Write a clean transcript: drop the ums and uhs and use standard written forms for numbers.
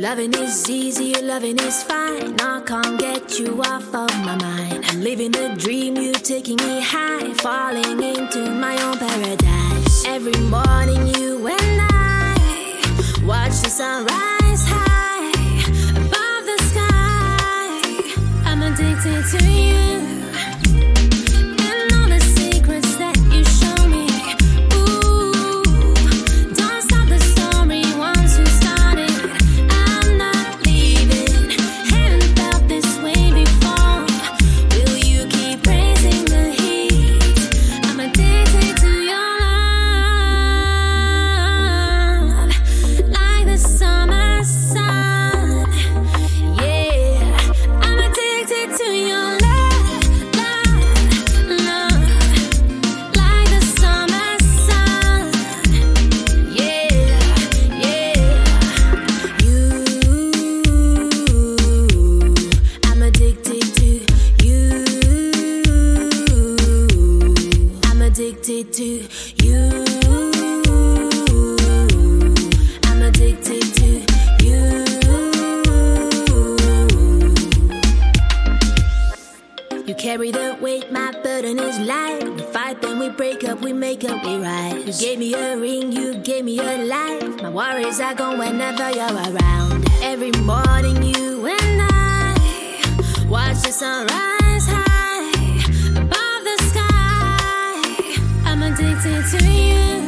loving is easy, your loving is fine. I can't get you off of my mind. I'm living the dream, you taking me high, falling into my own paradise. Every morning you and I watch the sunrise high above the sky. I'm addicted to you. Addicted to you. I'm addicted to you. You carry the weight, my burden is light. We fight, then we break up, we make up, we rise. You gave me a ring, you gave me a life. My worries are gone whenever you're around. Every morning you and I watch the sunrise high above the sky. I'm addicted to you.